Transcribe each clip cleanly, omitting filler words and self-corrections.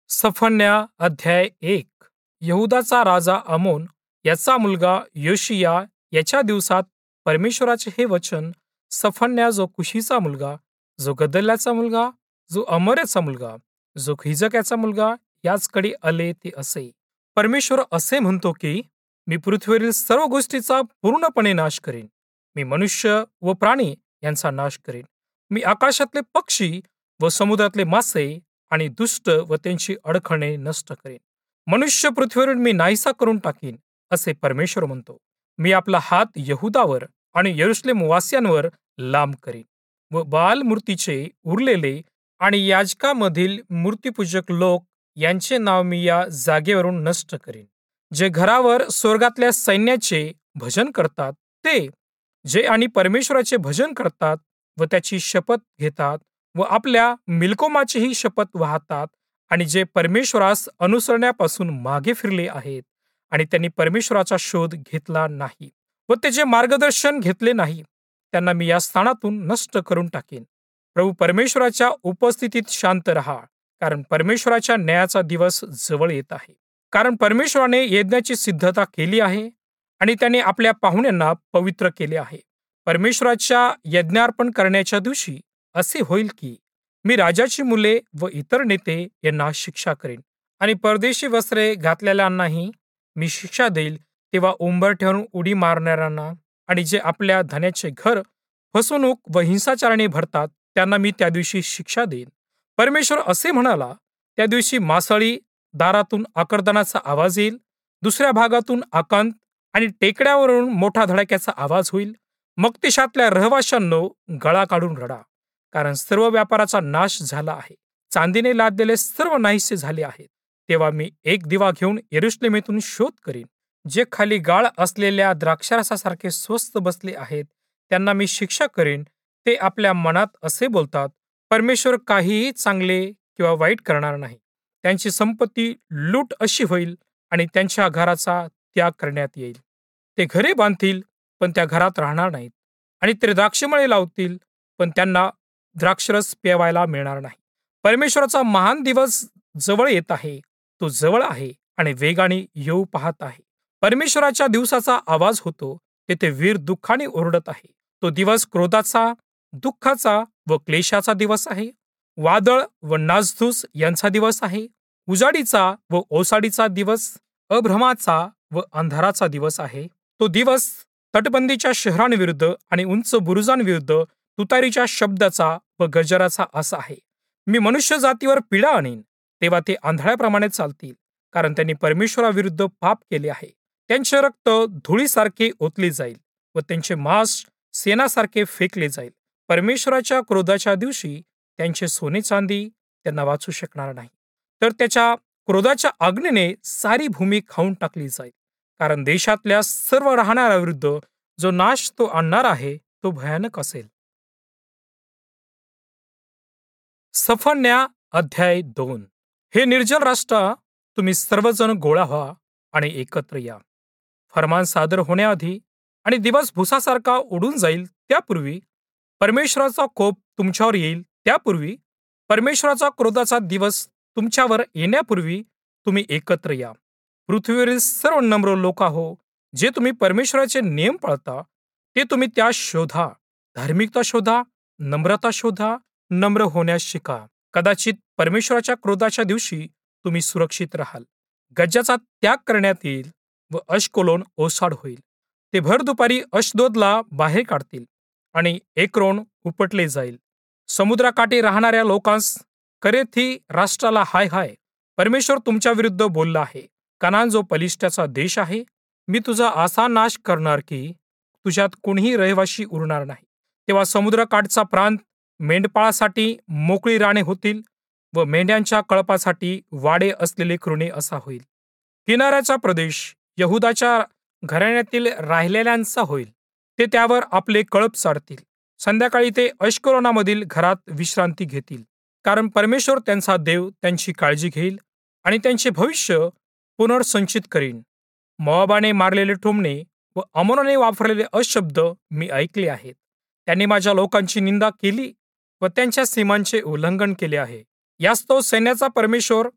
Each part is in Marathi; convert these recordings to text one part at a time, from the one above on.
सफन्या अध्याय 1. यहुदाचा राजा आमोन याचा मुलगा योशिया याच्या दिवसात परमेश्वराचे हे वचन सफन्या जो कुशीचा मुलगा, जो गदल्याचा मुलगा, जो अमर्याचा मुलगा, जो हिजक्याचा मुलगा याचकडे आले ते असे. परमेश्वर असे म्हणतो की मी पृथ्वीवरील सर्व गोष्टीचा पूर्णपणे नाश करेन. मी मनुष्य व प्राणी यांचा नाश करेन. मी आकाशातले पक्षी व समुद्रातले मासे आणि दुष्ट व त्यांची अडखणे नष्ट करेन. मनुष्य पृथ्वीवरून मी नाहीसा करून टाकीन, असे परमेश्वर म्हणतो. मी आपला हात यहुदावर आणि यरुशलेम वासियांवर लांब करीन व बाल मूर्तीचे उरलेले आणि याजकामधील मूर्तिपूजक लोक यांचे नाव मी या जागेवरून नष्ट करीन. जे घरावर स्वर्गातल्या सैन्याचे भजन करतात ते, जे आणि परमेश्वराचे भजन करतात व त्याची शपथ घेतात व आपल्या मिल्कोमाचीही शपथ वाहतात, आणि जे परमेश्वरास अनुसरण्यापासून मागे फिरले आहेत आणि त्यांनी परमेश्वराचा शोध घेतला नाही व त्याचे मार्गदर्शन घेतले नाही, त्यांना मी या स्थानातून नष्ट करून टाकेन. प्रभू परमेश्वराच्या उपस्थितीत शांत रहा, कारण परमेश्वराच्या न्यायाचा दिवस जवळ येत आहे. कारण परमेश्वराने यज्ञाची सिद्धता केली आहे आणि त्याने आपल्या पाहुण्यांना पवित्र केले आहे. परमेश्वराच्या यज्ञार्पण करण्याच्या दिवशी असे होईल की मी राजाची मुले व इतर नेते यांना शिक्षा करेन आणि परदेशी वस्त्रे घातलेल्यांनाही मी शिक्षा देईल. तेव्हा उंबरठ्यावरून उडी मारणाऱ्यांना आणि जे आपल्या धनाचे घर फसवणूक व हिंसाचाराने भरतात त्यांना मी त्या दिवशी शिक्षा देईन. परमेश्वर असे म्हणाला, त्या दिवशी मासळी दारातून आकर्दनाचा आवाज येईल, दुसऱ्या भागातून आकांत आणि टेकड्यावरून मोठा धडाक्याचा आवाज होईल. मग देशातल्या रहिवाशांनो, गळा काढून रडा, कारण सर्व व्यापाराचा नाश झाला आहे. चांदीने लादलेले सर्व नाहीसे झाले आहेत. तेव्हा मी एक दिवा घेऊन यरुशलेमेतून शोध करीन. जे खाली गाळ असलेल्या द्राक्षारसासारखे स्वस्त बसले आहेत त्यांना मी शिक्षा करीन. ते आपल्या मनात असे बोलतात, परमेश्वर काहीही चांगले किंवा वाईट करणार नाही. त्यांची संपत्ती लूट अशी होईल आणि त्यांच्या घराचा त्याग करण्यात येईल. ते घरे बांधतील पण त्या घरात राहणार नाहीत, आणि ते द्राक्षमळे लावतील पण त्यांना द्राक्षरस प्यावायला मिळणार नाही. परमेश्वराचा महान दिवस जवळ येत आहे, तो जवळ आहे आणि वेगाने येऊ पाहत आहे. परमेश्वराच्या दिवसाचा आवाज होतो, तेथे वीर दुःखाने ओरडत आहे. तो दिवस क्रोधाचा, दुःखाचा व क्लेशाचा दिवस आहे. वादळ व नासधूस यांचा दिवस आहे. उजाडीचा व ओसाडीचा दिवस, अभ्रमाचा व अंधाराचा दिवस आहे. तो दिवस तटबंदीच्या शहरांविरुद्ध आणि उंच बुरुजांविरुद्ध तुतारीच्या शब्दाचा व गजराचा असा आहे. मी मनुष्य जातीवर पीडा आणीन, तेव्हा ते आंधळ्याप्रमाणे चालतील, कारण त्यांनी परमेश्वराविरुद्ध पाप केले आहे. त्यांचे रक्त धुळीसारखे ओतले जाईल व त्यांचे मांस शेणासारखे फेकले जाईल. परमेश्वराच्या क्रोधाच्या दिवशी त्यांचे सोने चांदी त्यांना वाचू शकणार नाही, तर त्याच्या क्रोधाच्या आज्ञेने सारी भूमी खाऊन टाकली जाईल. कारण देशातल्या सर्व राहणाऱ्याविरुद्ध जो नाश तो आणणार आहे तो भयानक असेल. सफन्या अध्याय 2. हे निर्जल राष्ट्रा, तुम्ही सर्वजण गोळा व्हा आणि एकत्र या. फरमान सादर होण्याआधी आणि दिवस भुसासारखा उडून जाईल त्यापूर्वी, परमेश्वराचा कोप तुमच्यावर येईल त्यापूर्वी, परमेश्वराचा क्रोधाचा दिवस तुमच्यावर येण्यापूर्वी तुम्ही एकत्र या. पृथ्वीवरील सर्व नम्र लोका हो, जे तुम्ही परमेश्वराचे नियम पाळता, ते तुम्ही त्यास शोधा. धार्मिकता शोधा, नम्रता शोधा, नम्र होण्यास शिका. कदाचित परमेश्वराच्या क्रोधाच्या दिवशी तुम्ही सुरक्षित राहाल. गज्जाचा त्याग करण्यात येईल व अश्कोलोन ओसाड होईल. ते भर दुपारी अशदोदला बाहेर काढतील आणि एक्रोन उपटले जाईल. समुद्राकाठी राहणाऱ्या लोकांस, करेथी राष्ट्राला हाय हाय. परमेश्वर तुमच्या विरुद्ध बोलला आहे. कनान जो पलिष्ट्याचा देश आहे, मी तुझा असा नाश करणार की तुझ्यात कोणीही रहिवाशी उरणार नाही. तेव्हा समुद्रकाठचा प्रांत मेंढपाळासाठी मोकळी राणे होतील व मेंढ्यांच्या कळपासाठी वाडे असलेले कृणे असा होईल. किनाऱ्याचा प्रदेश यहुदाच्या घराण्यातील राहिलेल्यांचा होईल. ते त्यावर आपले कळप चारतील. संध्याकाळी ते अश्कलोनामधील घरात विश्रांती घेतील, कारण परमेश्वर त्यांचा देव त्यांची काळजी घेईल आणि त्यांचे भविष्य पुनर्संचित करीन. मोआबाने मारलेले टोमणे व अमोनाने वापरलेले अशब्द मी ऐकले आहेत. त्यांनी माझ्या लोकांची निंदा केली व त्यांच्या सीमांचे उल्लंघन केले आहे. यास्तव सैन्याचा परमेश्वर,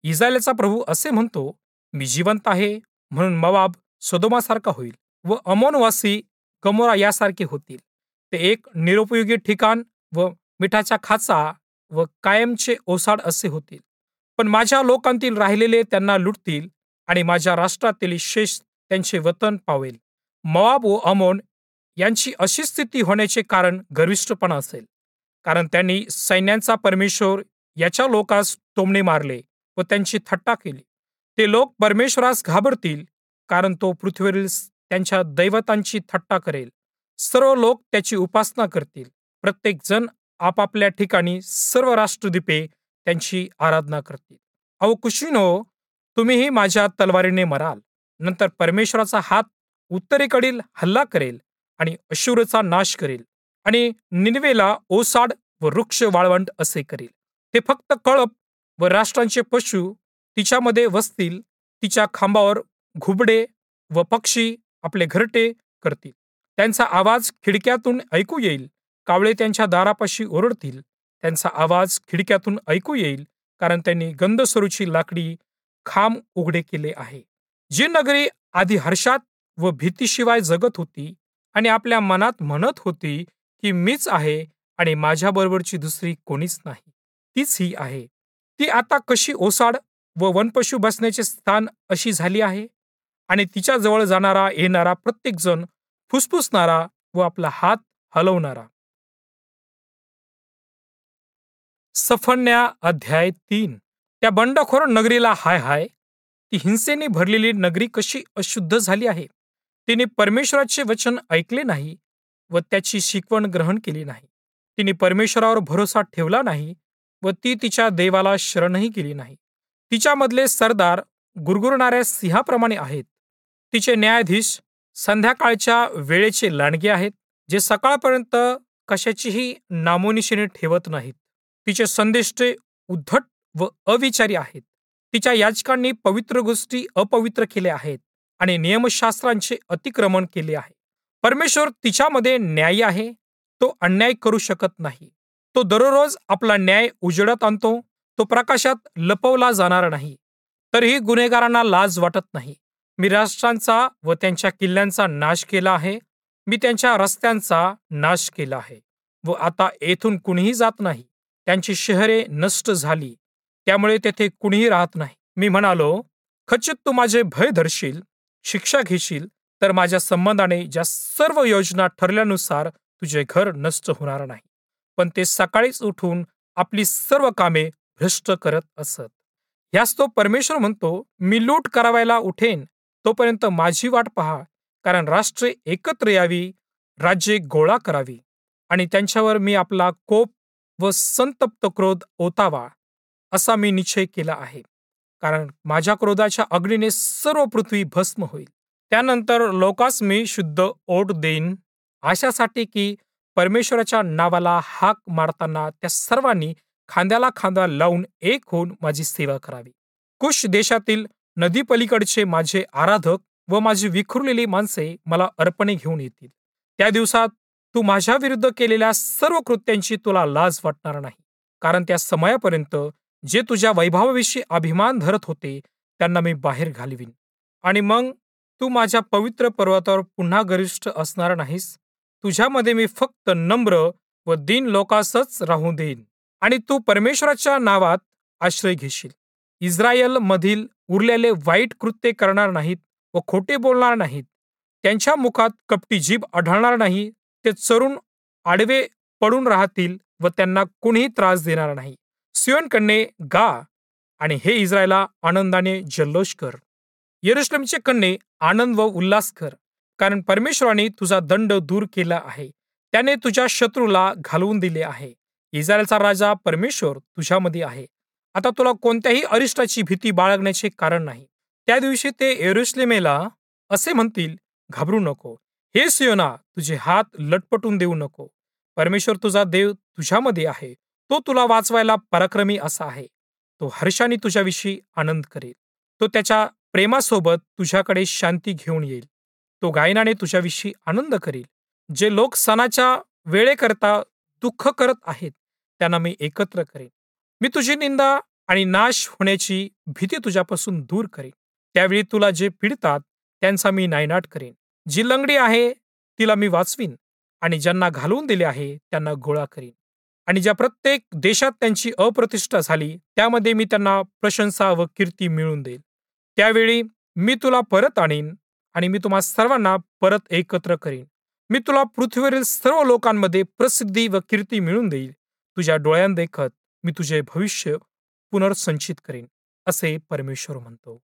इस्रायलचा प्रभू असे म्हणतो, मी जिवंत आहे, म्हणून मोआब सोदोमासारखा होईल व अमोनवासी गमोरा यासारखे होतील. ते एक निरुपयोगी ठिकाण व मिठाच्या खाचा व कायमचे ओसाड असे होतील. पण माझ्या लोकांतील राहिलेले त्यांना लुटतील आणि माझ्या राष्ट्रातील शेष त्यांचे वतन पावेल. मोआब व अमोन यांची अशी स्थिती होण्याचे कारण गर्विष्ठपणा असेल, कारण त्यांनी सैन्यांचा परमेश्वर याच्या लोकास टोमणे मारले व त्यांची थट्टा केली. ते लोक परमेश्वरास घाबरतील, कारण तो पृथ्वीवरील त्यांच्या दैवतांची थट्टा करेल. सर्व लोक त्याची उपासना करतील. प्रत्येक जण आपापल्या ठिकाणी सर्व राष्ट्रद्वीपे त्यांची आराधना करतील. अहो कुशीनो, तुम्हीही माझ्या तलवारीने मराल. नंतर परमेश्वराचा हात उत्तरेकडील हल्ला करेल आणि अशूरचा नाश करेल आणि निनवेला ओसाड व वृक्ष वाळवंट असे करेल. ते फक्त कळप व राष्ट्रांचे पशु तिच्यामध्ये वसतील. तिच्या खांबावर घुबडे व पक्षी आपले घरटे करतील. त्यांचा आवाज खिडक्यातून ऐकू येईल. कावळे त्यांच्या दारापाशी ओरडतील. त्यांचा आवाज खिडक्यातून ऐकू येईल, कारण त्यांनी गंधसरूची लाकडी खांब उघडे केले आहे. जी नगरी आधी हर्षात व भीतीशिवाय जगत होती आणि आपल्या मनात म्हणत होती की मीच आहे आणि माझ्याबरोबरची दुसरी कोणीच नाही, तीच ही आहे. ती आता कशी ओसाड व वनपशु बसण्याचे स्थान अशी झाली आहे. आणि तिच्या जवळ जाणारा येणारा प्रत्येक जण फुसफुसणारा व आपला हात हलवणारा. सफन्या अध्याय 3. त्या बंडखोर नगरीला हाय हाय. ती हिंसेने भरलेली नगरी कशी अशुद्ध झाली आहे. तिने परमेश्वराचे वचन ऐकले नाही व त्याची शिकवण ग्रहण केली नाही. तिने परमेश्वरावर भरोसा ठेवला नाही व ती तिच्या देवाला शरणही केली नाही. तिच्यामधले सरदार गुरगुरणाऱ्या सिंहाप्रमाणे आहेत. तिचे न्यायाधीश संध्याकाळच्या वेळेचे लांडगे आहेत, जे सकाळपर्यंत कशाचीही नामोनिशाणी ठेवत नाहीत. तिचे संदेष्टे उद्धट व अविचारी आहेत. तिच्या याजकांनी पवित्र गोष्टी अपवित्र केल्या आहेत आणि नियमशास्त्रांचे अतिक्रमण केले आहे. परमेश्वर तिच्यामध्ये न्यायी आहे. तो अन्याय करू शकत नाही. तो दररोज आपला न्याय उजेडात आणतो. तो प्रकाशात लपवला जाणार नाही. तरीही गुन्हेगारांना लाज वाटत नाही. मी राष्ट्रांचा व त्यांच्या किल्ल्यांचा नाश केला आहे. मी त्यांच्या रस्त्यांचा नाश केला आहे व आता येथून कुणीही जात नाही. त्यांची शहरे नष्ट झाली, त्यामुळे तेथे कुणीही राहत नाही. मी म्हणालो, खचित तू माझे भय धरशील, शिक्षा घेशील, तर माझ्या संबंधाने ज्या सर्व योजना ठरल्यानुसार तुझे घर नष्ट होणार नाही. पण ते सकाळीच उठून आपली सर्व कामे भ्रष्ट करत असत. ह्यास तो परमेश्वर म्हणतो, मी लूट करावायला उठेन, तोपर्यंत माझी वाट पहा, कारण राष्ट्रे एकत्र यावी, राज्ये गोळा करावी आणि त्यांच्यावर मी आपला कोप व संतप्त क्रोध ओतावा, असा मी निश्चय केला आहे. कारण माझ्या क्रोधाच्या अग्नीने सर्व पृथ्वी भस्म होईल. त्यानंतर लोकांस मी शुद्ध ओठ देईन, अशासाठी की परमेश्वराच्या नावाला हाक मारताना त्या सर्वांनी खांद्याला खांदा लावून एक होऊन माझी सेवा करावी. कुश देशातील नदीपलीकडचे माझे आराधक व माझी विखुरलेली माणसे मला अर्पणे घेऊन येतील. त्या दिवसात तू माझ्या विरुद्ध केलेल्या सर्व कृत्यांची तुला लाज वाटणार नाही. कारण त्या समयापर्यंत जे तुझ्या वैभवाविषयी अभिमान धरत होते त्यांना मी बाहेर घालवीन. आणि मग तू माझ्या पवित्र पर्वतावर पुन्हा गरिष्ठ असणार नाहीस. तुझ्यामध्ये मी फक्त नम्र व दीन लोकांसच राहू देईन आणि तू परमेश्वराच्या नावात आश्रय घेशील. इस्रायल मधील उरलेले वाईट कृत्ये करणार नाहीत व खोटे बोलणार नाहीत. त्यांच्या मुखात कपटी जीभ आढळणार नाही. ते चरून आडवे पडून राहतील व त्यांना कोणीही त्रास देणार नाही. सियोन कन्ये गा आणि हे इस्रायला आनंदाने जल्लोष कर. यरूशलेमचे कन्ये आनंद व उल्हास कर, कारण परमेश्वराने तुझा दंड दूर केला आहे. त्याने तुझ्या शत्रूला घालवून दिले आहे. इस्रायलचा राजा परमेश्वर तुझ्यामध्ये आहे. आता तुला कोणत्याही अरिष्टाची भीती बाळगण्याचे कारण नाही. त्या दिवशी ते यरूशलेमेला असे म्हणतील, घाबरू नको. हे सियोना, तुझे हात लटपटून देऊ नको. परमेश्वर तुझा देव तुझ्यामध्ये आहे. तो तुला वाचवायला पराक्रमी असा आहे. तो हर्षाने तुझ्याविषयी आनंद करेल. तो त्याच्या प्रेमासोबत तुझ्याकडे शांती घेऊन येईल. तो गायनाने तुझ्याविषयी आनंद करेल. जे लोक सणाच्या वेळेकरता दुःख करत आहेत त्यांना मी एकत्र करेन. मी तुझी निंदा आणि नाश होण्याची भीती तुझ्यापासून दूर करीन. त्यावेळी तुला जे पीडितात त्यांचा मी नायनाट करीन. जी लंगडी आहे तिला मी वाचवीन आणि ज्यांना घालवून दिले आहे त्यांना गोळा करीन. आणि ज्या प्रत्येक देशात त्यांची अप्रतिष्ठा झाली त्यामध्ये मी त्यांना प्रशंसा व कीर्ती मिळवून देईल. त्यावेळी मी तुला परत आणीन आणि मी तुम्हा सर्वांना परत एकत्र करीन. मी तुला पृथ्वीवरील सर्व लोकांमध्ये प्रसिद्धी व कीर्ती मिळवून देईल. तुझ्या डोळ्यांदेखत मी तुझे भविष्य पुनर्संचित करीन, असे परमेश्वर म्हणतो.